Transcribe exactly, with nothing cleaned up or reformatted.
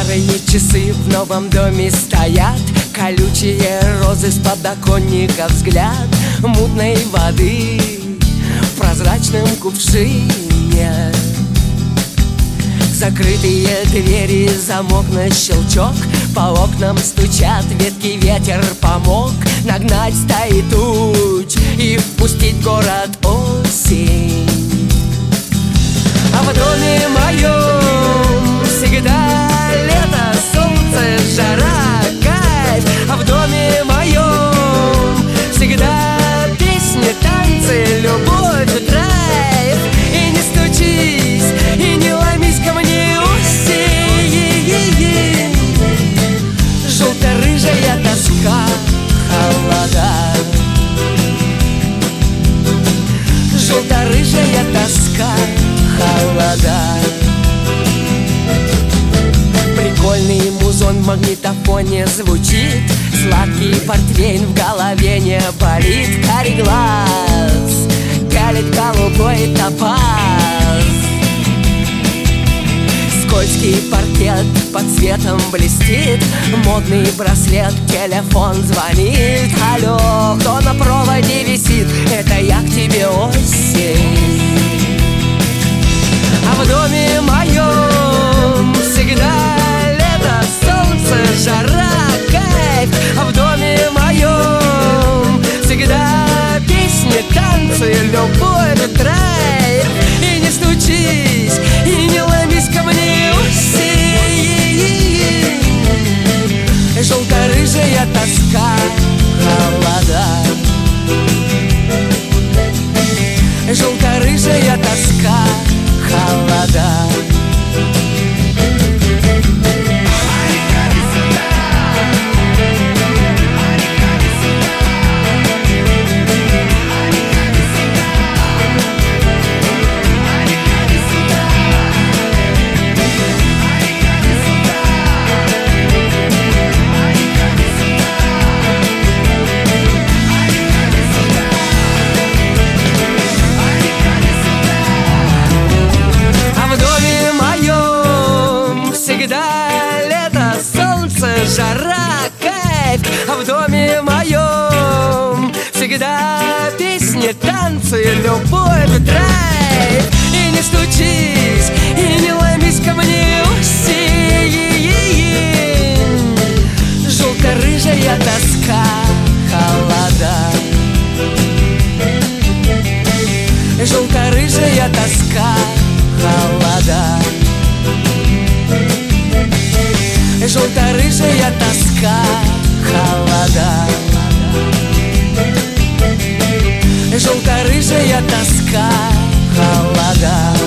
Старые часы в новом доме стоят, колючие розы с подоконника, взгляд мутной воды в прозрачном кувшине. Закрытые двери, замок на щелчок, по окнам стучат ветки, ветер помог нагнать стаи туч и впустить в город осень. А в доме моем всегда лето, солнце, жара, кайф. А в доме моем всегда песни, танцы, любовь, драйв. И не стучись, и не ломись ко мне, осень. Желто-рыжая тоска, холода. Желто-рыжая тоска, холода. Прикольный музон в магнитофоне звучит, сладкий портвейн в голове не болит. Карий глаз галит голубой топаз. Скользкий паркет под светом блестит, модный браслет, телефон звонит. Алло, кто на проводе висит? Это я к тебе, осень. А в доме моем всегда лето, солнце, жара, кайф. А в доме моем всегда песни, танцы, любовь, драйв. И не стучись, и не ломись ко мне, осень. Желто-рыжая тоска, холода. Желто-рыжая тоска, холода. Жара, кайф. А в доме моем всегда песни, танцы, любовь, драйв. И не стучись, и не ломись ко мне, осень. Желто-рыжая тоска, холода. Желто-рыжая тоска, холода. Желто-рыжая тоска, холода. Желто-рыжая тоска, холода.